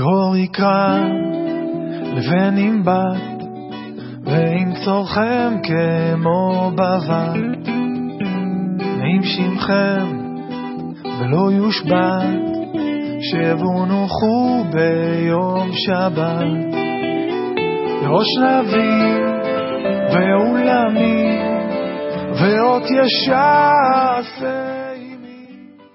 אור יקרא לבן עם בת, ועם צורכם כמו בבת, נעים שמכם ולא יושבת, שבונוחו ביום שבת. ראש נביא ועולמי ואות ישע